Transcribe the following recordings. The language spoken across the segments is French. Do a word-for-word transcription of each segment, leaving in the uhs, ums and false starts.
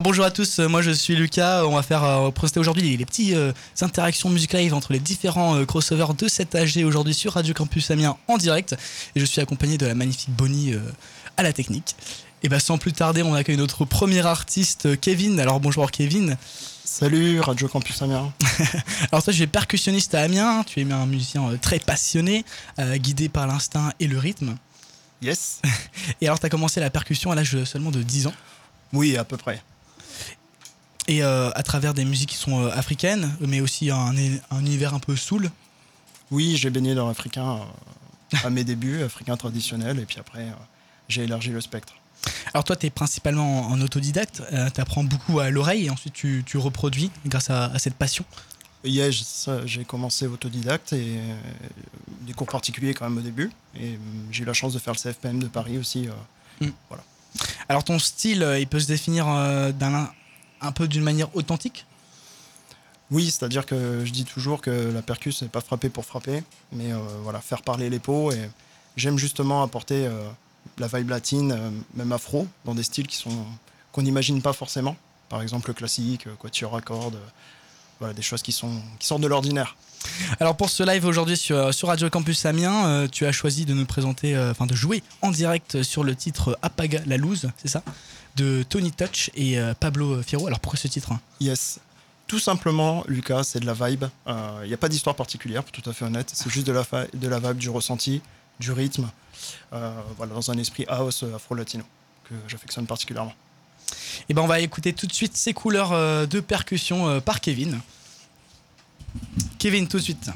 Bonjour à tous, moi je suis Lucas, on va faire euh, procéder aujourd'hui les, les petites euh, interactions music live entre les différents euh, crossovers de cet A G aujourd'hui sur Radio Campus Amiens en direct et je suis accompagné de la magnifique Bonnie euh, à la technique. Et bah sans plus tarder on accueille notre premier artiste Kevin, alors bonjour Kevin. Salut Radio Campus Amiens. Alors toi tu es percussionniste à Amiens, tu es un musicien euh, très passionné, euh, guidé par l'instinct et le rythme. Yes. Et alors tu as commencé la percussion à l'âge seulement de dix ans. Oui, à peu près. Et euh, à travers des musiques qui sont euh, africaines, mais aussi un, un univers un peu soul. Oui, j'ai baigné dans l'africain euh, à mes débuts, africain traditionnel, et puis après, euh, j'ai élargi le spectre. Alors toi, tu es principalement en, en autodidacte, euh, tu apprends beaucoup à l'oreille et ensuite tu, tu reproduis grâce à, à cette passion. Yes, j'ai commencé autodidacte et euh, des cours particuliers quand même au début. Et euh, j'ai eu la chance de faire le C F P M de Paris aussi. Euh, mm. Voilà. Alors ton style, euh, il peut se définir euh, d'un... un peu d'une manière authentique? Oui, c'est-à-dire que je dis toujours que la percus, c'est pas frapper pour frapper, mais euh, voilà, faire parler les peaux. Et j'aime justement apporter euh, la vibe latine, euh, même afro, dans des styles qui sont, qu'on n'imagine pas forcément. Par exemple, le classique, quatuor à cordes, euh, voilà, des choses qui, sont, qui sortent de l'ordinaire. Alors pour ce live aujourd'hui sur, sur Radio Campus Amiens, euh, tu as choisi de nous présenter, enfin euh, de jouer en direct sur le titre Apaga la Loose, c'est ça, de Tony Touch et euh, Pablo Fierro. Alors pourquoi ce titre? Yes, tout simplement Lucas, c'est de la vibe. Il euh, n'y a pas d'histoire particulière, pour tout à fait honnête. C'est juste de la, fa- de la vibe, du ressenti, du rythme, euh, voilà, dans un esprit house afro-latino que j'affectionne particulièrement. Et ben on va écouter tout de suite ces couleurs euh, de percussion euh, par Kevin. Kevin, tout de suite.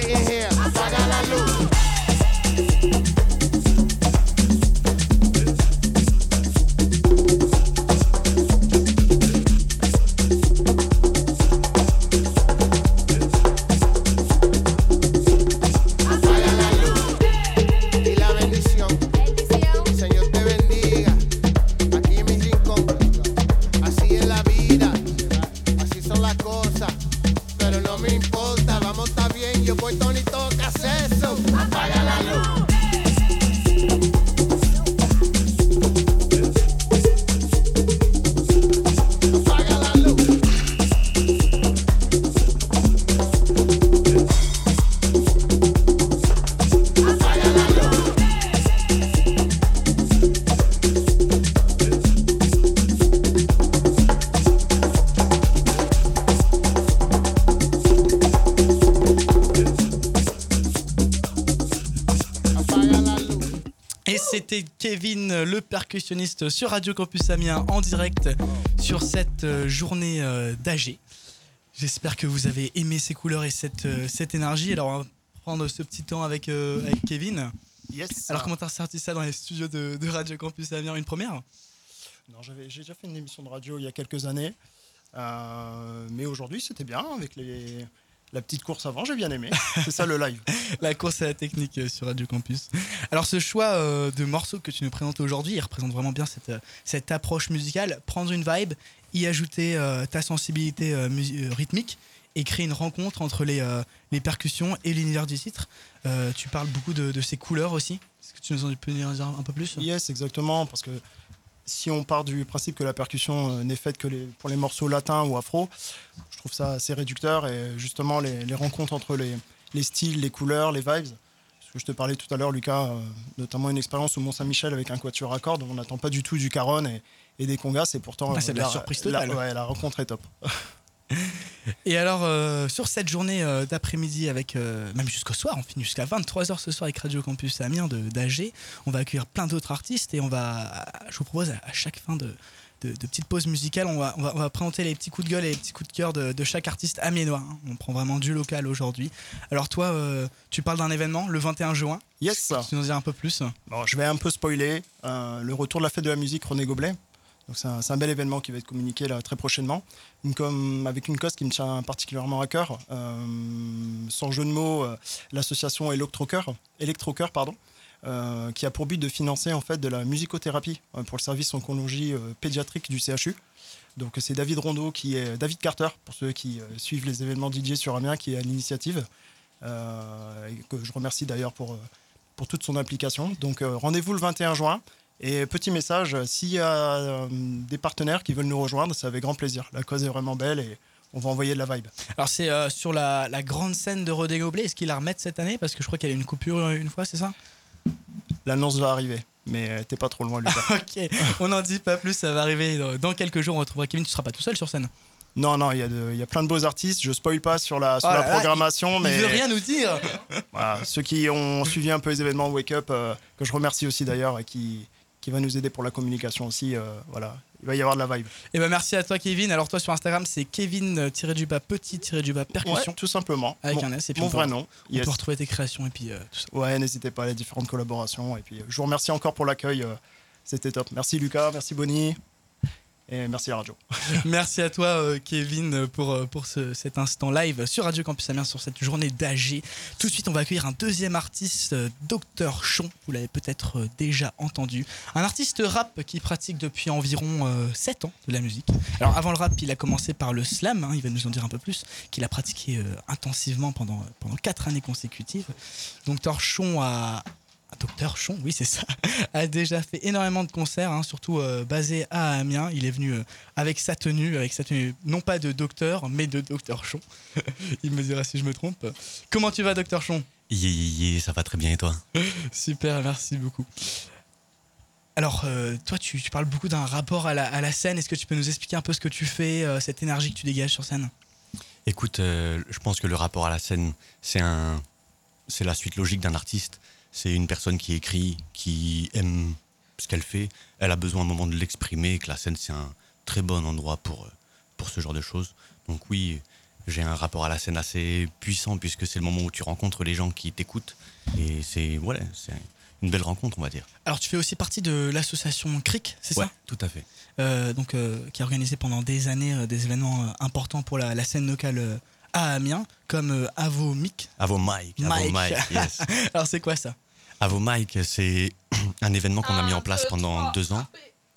C'était Kevin, le percussionniste sur Radio Campus Amiens en direct sur cette journée d'A G. J'espère que vous avez aimé ces couleurs et cette, cette énergie. Alors on va prendre ce petit temps avec, euh, avec Kevin. Yes. Alors comment t'as ressorti ça dans les studios de, de Radio Campus Amiens, une première? Non, j'avais, j'ai déjà fait une émission de radio il y a quelques années. Euh, mais aujourd'hui c'était bien avec les... La petite course avant, j'ai bien aimé. C'est ça le live. La course à la technique sur Radio Campus. Alors ce choix euh, de morceaux que tu nous présentes aujourd'hui, il représente vraiment bien cette, cette approche musicale. Prendre une vibe, y ajouter euh, ta sensibilité euh, mus- euh, rythmique et créer une rencontre entre les, euh, les percussions et l'univers du titre. Euh, tu parles beaucoup de, de ces couleurs aussi. Est-ce que tu nous en peux dire un peu plus? Yes, exactement. Parce que si on part du principe que la percussion n'est faite que les, pour les morceaux latins ou afro, je trouve ça assez réducteur. Et justement, les, les rencontres entre les, les styles, les couleurs, les vibes. Parce que je te parlais tout à l'heure, Lucas, euh, notamment une expérience au Mont-Saint-Michel avec un quatuor à cordes. On n'attend pas du tout du caron et, et des congas. Et pourtant, ah, c'est de la, la surprise totale. La, ouais, la rencontre est top. Et alors, euh, sur cette journée euh, d'après-midi, avec euh, même jusqu'au soir, on finit jusqu'à vingt-trois heures ce soir avec Radio Campus Amiens d'A G, on va accueillir plein d'autres artistes et on va, je vous propose à chaque fin de, de, de petites pauses musicales, on va, on, va, on va présenter les petits coups de gueule et les petits coups de cœur de, de chaque artiste amiénois. Hein. On prend vraiment du local aujourd'hui. Alors toi, euh, tu parles d'un événement le vingt et un juin. Yes. Tu nous en dire un peu plus? Bon, je vais un peu spoiler. Euh, le retour de la fête de la musique René Goblet. Donc c'est un, c'est un bel événement qui va être communiqué là très prochainement, une com, avec une cause qui me tient particulièrement à cœur. Euh, sans jeu de mots, euh, l'association Electrocœur, Electrocœur pardon, euh, qui a pour but de financer en fait de la musicothérapie euh, pour le service oncologie euh, pédiatrique du C H U. Donc c'est David Rondeau qui est David Carter pour ceux qui euh, suivent les événements D J sur Amiens, qui est à l'initiative, euh, et que je remercie d'ailleurs pour euh, pour toute son implication. Donc euh, rendez-vous le vingt et un juin. Et petit message, s'il y a euh, des partenaires qui veulent nous rejoindre, c'est avec grand plaisir. La cause est vraiment belle et on va envoyer de la vibe. Alors c'est euh, sur la, la grande scène de Rodé Goblet, est-ce qu'ils la remettent cette année? Parce que je crois qu'il y a eu une coupure euh, une fois, c'est ça? L'annonce va arriver, mais t'es pas trop loin, Lucas. Ok, on n'en dit pas plus, ça va arriver dans, dans quelques jours, on retrouvera Kevin, tu seras pas tout seul sur scène? Non, non, il y, a de- il y a plein de beaux artistes, je spoil pas sur la, sur Oh la là là, programmation, Il mais veut rien nous dire. voilà, ceux qui ont suivi un peu les événements Wake Up, euh, que je remercie aussi d'ailleurs, et qui, qui va nous aider pour la communication aussi, euh, voilà, il va y avoir de la vibe. Et ben merci à toi Kevin, alors toi sur Instagram c'est Kevin-du-bas petit-du-bas percussion. Ouais, tout simplement. Avec Mon- un S et puis Mon on peut- vrai nom. On Yes. peut retrouver tes créations et puis euh, tout ça. Ouais, n'hésitez pas à les différentes collaborations. Et puis, euh, je vous remercie encore pour l'accueil. euh, C'était top. Merci Lucas, merci Bonnie. Et merci la radio. Merci à toi euh, Kevin pour, euh, pour ce- cet instant live sur Radio Campus Amiens sur cette journée d'A G. Tout de suite on va accueillir un deuxième artiste, euh, Docteur Chon, vous l'avez peut-être euh, déjà entendu. Un artiste rap qui pratique depuis environ euh, sept ans de la musique. Alors avant le rap il a commencé par le slam, hein, il va nous en dire un peu plus, qu'il a pratiqué euh, intensivement pendant, pendant quatre années consécutives. Docteur Chon a... Docteur Chon, oui c'est ça, a déjà fait énormément de concerts, hein, surtout euh, basé à Amiens. Il est venu euh, avec sa tenue, avec sa tenue non pas de docteur, mais de Docteur Chon. Il me dira si je me trompe. Comment tu vas, Docteur Chon? Yé, yé, yé, ça va très bien et toi? Super, merci beaucoup. Alors, euh, toi, tu, tu parles beaucoup d'un rapport à la, à la scène. Est-ce que tu peux nous expliquer un peu ce que tu fais, euh, cette énergie que tu dégages sur scène? Écoute, euh, je pense que le rapport à la scène, c'est un, c'est la suite logique d'un artiste. C'est une personne qui écrit, qui aime ce qu'elle fait. Elle a besoin un moment de l'exprimer et que la scène, c'est un très bon endroit pour, euh, pour ce genre de choses. Donc oui, j'ai un rapport à la scène assez puissant puisque c'est le moment où tu rencontres les gens qui t'écoutent. Et c'est, voilà, c'est une belle rencontre, on va dire. Alors, tu fais aussi partie de l'association C R I C, c'est Ouais, ça? tout à fait. Euh, donc, euh, qui a organisé pendant des années euh, des événements euh, importants pour la, la scène locale euh, à Amiens, comme euh, Avomic. À vos mics, à vos Mike. mics, yes. Alors, c'est quoi ça? À vos mics, c'est un événement qu'on a mis en place pendant deux ans.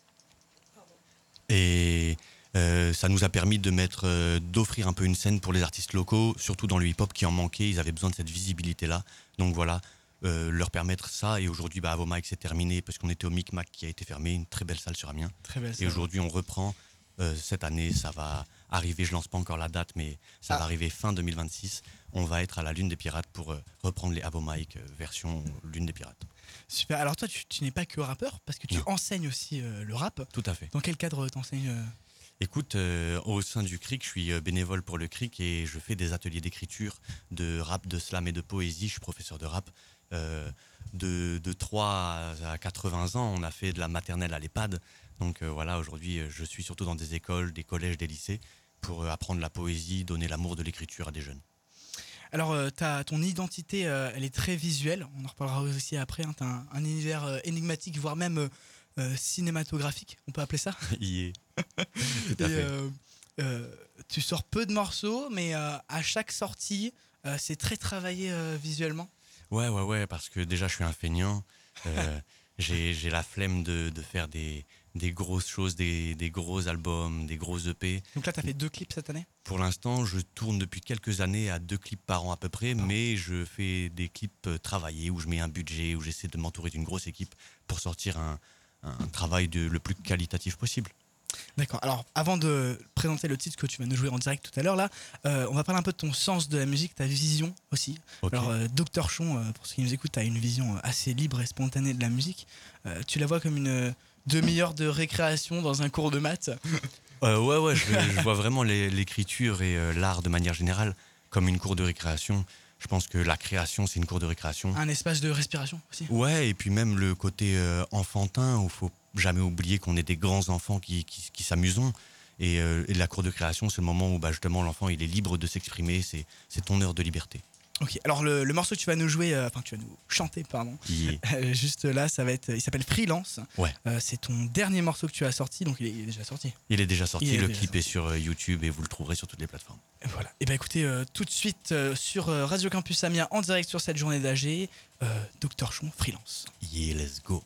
Et euh, ça nous a permis de mettre, euh, d'offrir un peu une scène pour les artistes locaux, surtout dans le hip-hop qui en manquait. Ils avaient besoin de cette visibilité-là. Donc voilà, euh, leur permettre ça. Et aujourd'hui, bah, à vos mics, c'est terminé parce qu'on était au Micmac qui a été fermé, une très belle salle sur Amiens. Très belle. Et aujourd'hui, on reprend. Euh, cette année, ça va arriver. Je lance pas encore la date, mais ça Ah. va arriver fin deux mille vingt-six. On va être à la Lune des Pirates pour euh, reprendre les Avomic euh, version Lune des Pirates. Super. Alors, toi, tu, tu n'es pas que rappeur parce que tu Non. enseignes aussi euh, le rap. Tout à fait. Dans quel cadre t'enseignes euh Écoute, euh, au sein du C R I C, je suis euh, bénévole pour le C R I C et je fais des ateliers d'écriture, de rap, de slam et de poésie. Je suis professeur de rap. Euh, de, de trois à quatre-vingts ans, on a fait de la maternelle à l'EHPAD. Donc euh, voilà, aujourd'hui, euh, je suis surtout dans des écoles, des collèges, des lycées pour euh, apprendre la poésie, donner l'amour de l'écriture à des jeunes. Alors, euh, t'as- ton identité, euh, elle est très visuelle. On en reparlera aussi après. Hein. Tu as un, un univers euh, énigmatique, voire même euh, euh, cinématographique, on peut appeler ça. Yeah. Tout Et, à fait. euh, euh, tu sors peu de morceaux, mais euh, à chaque sortie, euh, c'est très travaillé euh, visuellement. Ouais, ouais, ouais, parce que déjà, je suis un feignant. Euh, j'ai, j'ai la flemme de, de faire des, des grosses choses, des, des gros albums, des gros E P. Donc là, tu as fait deux clips cette année. Pour l'instant, je tourne depuis quelques années à deux clips par an à peu près, mais je fais des clips euh, travaillés où je mets un budget, où j'essaie de m'entourer d'une grosse équipe pour sortir un, un travail de, le plus qualitatif possible. D'accord. Alors, avant de présenter le titre que tu vas nous jouer en direct tout à l'heure, là, euh, on va parler un peu de ton sens de la musique, ta vision aussi. Ok. Alors, euh, Docteur Chon, euh, pour ceux qui nous écoutent, tu as une vision euh, assez libre et spontanée de la musique. Euh, tu la vois comme une euh, demi-heure de récréation dans un cours de maths. Euh, ouais, ouais, je, je vois vraiment les- l'écriture et euh, l'art de manière générale comme une cour de récréation. Je pense que la création, c'est une cour de récréation. Un espace de respiration aussi. Ouais, et puis même le côté euh, enfantin, où il faut jamais oublier qu'on est des grands enfants qui, qui, qui s'amusons. Et, euh, et la cour de création, c'est le moment où bah, justement l'enfant il est libre de s'exprimer, c'est, c'est ton heure de liberté. Ok, alors le, le morceau que tu vas nous jouer, euh, enfin tu vas nous chanter, pardon, Qui est- euh, juste là, ça va être, il s'appelle Freelance. Ouais. Euh, c'est ton dernier morceau que tu as sorti, donc il est, il est déjà sorti. Il est déjà sorti, Il est le déjà clip sorti. est sur euh, YouTube et vous le trouverez sur toutes les plateformes. Et voilà. Et ben écoutez, euh, tout de suite euh, sur euh, Radio Campus Amiens en direct sur cette journée d'A G, euh, Docteur Chon, Freelance. Yeah, let's go.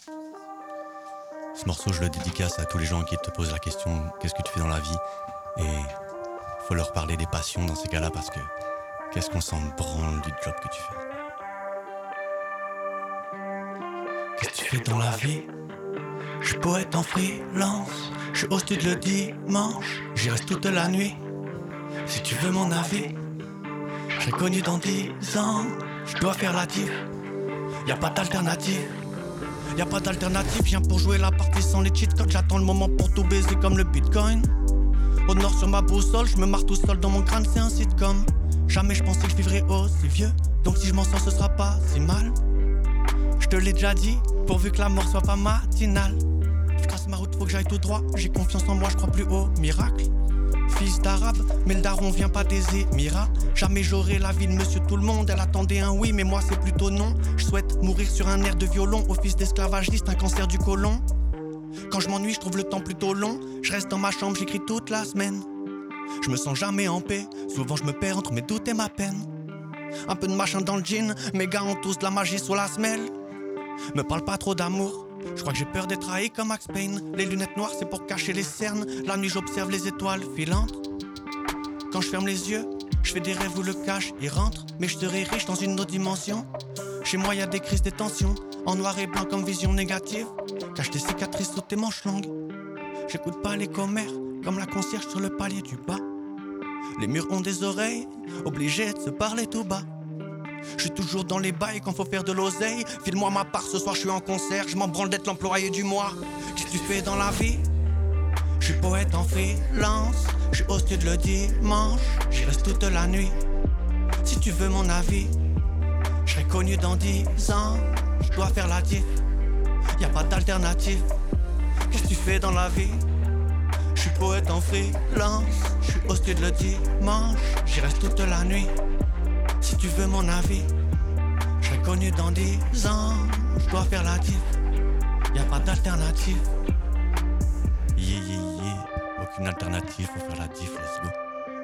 Ce morceau, je le dédicace à tous les gens qui te posent la question qu'est-ce que tu fais dans la vie? Et faut leur parler des passions dans ces cas-là parce que qu'est-ce qu'on s'en branle du job que tu fais? Qu'est-ce que tu fais dans la vie? Je suis poète en freelance, je suis au studio le dimanche, j'y reste toute la nuit. Si tu veux mon avis, je serai connu dans dix ans, je dois faire la diff. Y'a pas d'alternative, y'a pas d'alternative, viens pour jouer la partie sans les cheat codes, j'attends le moment pour tout baiser comme le bitcoin. Au nord sur ma boussole, je me marre tout seul dans mon crâne, c'est un sitcom. Jamais je pensais que je vivrais aussi vieux, donc si je m'en sors ce sera pas si mal. Je te l'ai déjà dit, pourvu que la mort soit pas matinale. Je trace ma route, faut que j'aille tout droit, j'ai confiance en moi, je crois plus au miracle. Fils d'arabe, mais le daron vient pas des Émirats. Jamais j'aurai la vie de monsieur tout le monde, elle attendait un oui, mais moi c'est plutôt non. Je souhaite mourir sur un air de violon, au fils d'esclavagiste, un cancer du côlon. Quand je m'ennuie, je trouve le temps plutôt long. Je reste dans ma chambre, j'écris toute la semaine. Je me sens jamais en paix, souvent je me perds entre mes doutes et ma peine. Un peu de machin dans le jean, mes gars ont tous de la magie sous la semelle. Me parle pas trop d'amour, je crois que j'ai peur d'être trahi comme Max Payne. Les lunettes noires c'est pour cacher les cernes. La nuit j'observe les étoiles filantes. Quand je ferme les yeux, je fais des rêves où le cash y rentre. Mais je serai riche dans une autre dimension. Chez moi y a des crises, des tensions, en noir et blanc comme vision négative. Cache tes cicatrices sous tes manches longues. J'écoute pas les commères, comme la concierge sur le palier du bas. Les murs ont des oreilles, obligés de se parler tout bas. Je suis toujours dans les bails quand faut faire de l'oseille. File-moi ma part, ce soir je suis en concert. Je m'en branle d'être l'employé du mois. Qu'est-ce que tu fais dans la vie? Je suis poète en freelance, je suis au studio le dimanche, j'y reste toute la nuit. Si tu veux mon avis, je serai connu dans dix ans, je dois faire la diff. Y'a pas d'alternative. Qu'est-ce que tu fais dans la vie? Je suis poète en freelance, je suis au studio le dimanche, j'y reste toute la nuit. Si tu veux mon avis, je serai connu dans dix ans, je dois faire la diff. Y'a pas d'alternative. Yeah, yeah, yeah. Aucune alternative, faut faire la diff, let's go.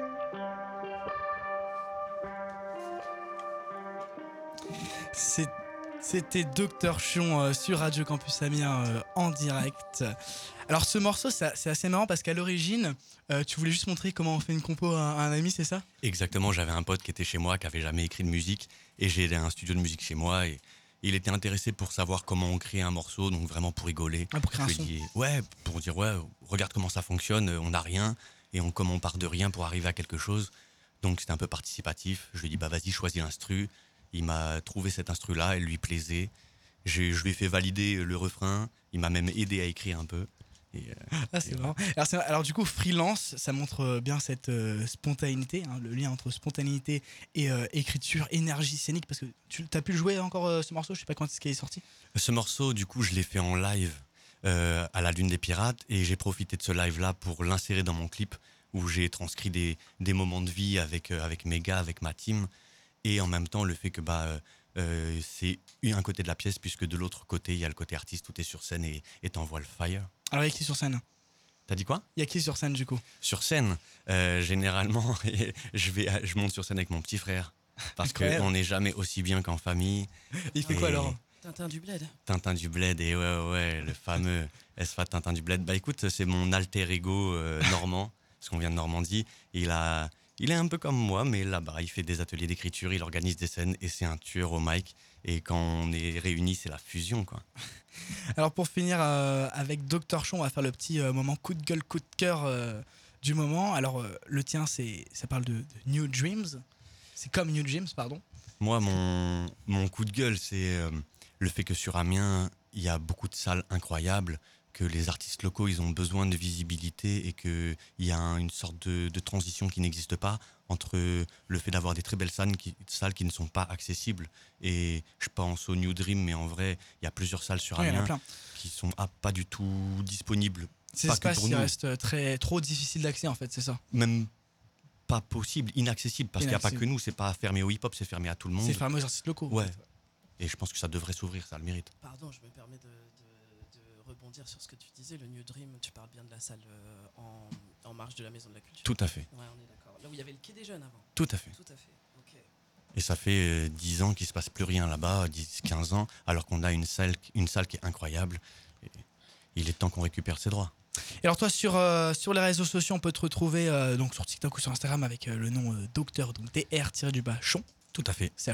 C'est C'était Docteur Chion euh, sur Radio Campus Amiens euh, en direct. Alors ce morceau, ça, c'est assez marrant parce qu'à l'origine, euh, tu voulais juste montrer comment on fait une compo à, à un ami, c'est ça? Exactement, j'avais un pote qui était chez moi, qui avait jamais écrit de musique, et j'ai un studio de musique chez moi, et il était intéressé pour savoir comment on crée un morceau, donc vraiment pour rigoler. Ah, pour créer un Je son. lui ai dit, ouais, pour dire, ouais, regarde comment ça fonctionne, on n'a rien, et on, comme on part de rien pour arriver à quelque chose, donc c'était un peu participatif. Je lui ai dit, bah vas-y, choisis l'instru. Il m'a trouvé cet instru-là, elle lui plaisait. J'ai, je lui ai fait valider le refrain. Il m'a même aidé à écrire un peu. Et, euh, Ah, c'est et marrant. Alors, c'est- alors, du coup, freelance, ça montre bien cette euh, spontanéité, hein, le lien entre spontanéité et euh, écriture, énergie scénique. Parce que tu as pu le jouer encore euh, ce morceau, je sais pas quand est-ce qu'il est sorti. Ce morceau, du coup, je l'ai fait en live euh, à la Lune des Pirates. Et j'ai profité de ce live-là pour l'insérer dans mon clip où j'ai transcrit des, des moments de vie avec, euh, avec mes gars, avec ma team. Et en même temps, le fait que bah, euh, c'est un côté de la pièce, puisque de l'autre côté, il y a le côté artiste, tout est sur scène et et t'envoies le fire. Alors, il y a qui sur scène? T'as dit quoi? Il y a qui sur scène, du coup? Sur scène, euh, généralement, je, vais, je monte sur scène avec mon petit frère. Parce Quand même. qu'on n'est jamais aussi bien qu'en famille. Il fait Et quoi alors? Tintin du bled. Tintin du Bled, et ouais, ouais, ouais, le fameux S F A Tintin du Bled. Bah écoute, c'est mon alter ego euh, normand, parce qu'on vient de Normandie. Et il, a, il est un peu comme moi, mais là-bas, il fait des ateliers d'écriture, il organise des scènes, et c'est un tueur au mic. Et quand on est réunis, c'est la fusion, quoi. Alors pour finir euh, avec Docteur Chon, on va faire le petit euh, moment coup de gueule, coup de cœur euh, du moment. Alors euh, le tien, c'est, ça parle de, de New Dreams. C'est comme New Dreams, pardon. Moi, mon, mon coup de gueule, c'est euh, le fait que sur Amiens, il y a beaucoup de salles incroyables, que les artistes locaux, ils ont besoin de visibilité et qu'il y a un- une sorte de, de transition qui n'existe pas entre le fait d'avoir des très belles salles qui, salles qui ne sont pas accessibles. Et je pense au New Dream, mais en vrai, il y a plusieurs salles sur Ouais, il y en a Amiens plein. qui sont ah, pas du tout disponibles. Ces Pas que espaces pour qui nous. restent très, trop difficiles d'accès en fait, c'est ça. Même pas possible, inaccessible, parce qu'il n'y a pas que Inaccessible. nous, c'est pas fermé au hip-hop, c'est fermé à tout le monde. C'est fermé aux artistes locaux. en Ouais. fait. Et je pense que ça devrait s'ouvrir, ça a le mérite. Pardon, je me permets de, de- de rebondir sur ce que tu disais, le New Dream. Tu parles bien de la salle euh, en, en marge de la Maison de la Culture. Tout à fait, Ouais, on est d'accord. Là où il y avait le quai des jeunes avant. tout à fait. Tout à fait. Ok. Et ça fait euh, dix ans qu'il se passe plus rien là-bas, dix quinze ans, alors qu'on a une salle, une salle qui est incroyable. Et il est temps qu'on récupère ses droits. Et alors toi sur, euh, sur les réseaux sociaux, on peut te retrouver euh, donc sur TikTok ou sur Instagram avec euh, le nom euh, Docteur, donc D R-du-bas Chon, Tout à fait. C H O N.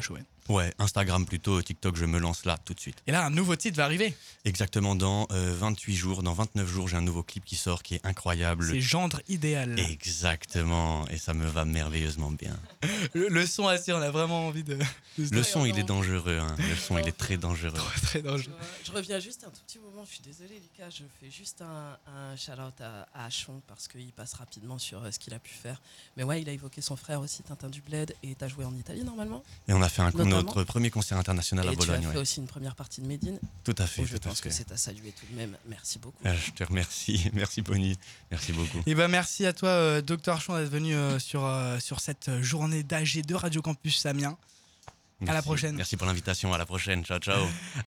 Ouais, Instagram plutôt, TikTok, je me lance là tout de suite. Et là, un nouveau titre va arriver. Exactement, dans euh, vingt-huit jours, dans vingt-neuf jours, j'ai un nouveau clip qui sort qui est incroyable. C'est Gendre idéal. Exactement, et ça me va merveilleusement bien. Le, le son assis, on a vraiment envie de. de se Le dire, son, il est dangereux, hein. Le son, il est très dangereux. très dangereux. Je, je reviens juste un tout petit moment, je suis désolé Lucas, je fais juste un, un shout-out à, à Achon parce qu'il passe rapidement sur euh, ce qu'il a pu faire. Mais ouais, il a évoqué son frère aussi, Tintin du Bled, et t'as joué en Italie normalement. Et on a fait un, Notamment. notre premier concert international à Et tu Bologne. as fait Ouais. aussi une première partie de Médine. Tout à fait, Donc je tout à pense que fait. c'est à saluer tout de même. Merci beaucoup. Euh, Je te remercie, merci Bonnie, merci beaucoup. Et ben merci à toi, euh, Docteur Achon, d'être venu euh, sur, euh, sur cette journée d'A G de Radio Campus Amiens. Merci. À la prochaine. Merci pour l'invitation, à la prochaine, ciao ciao.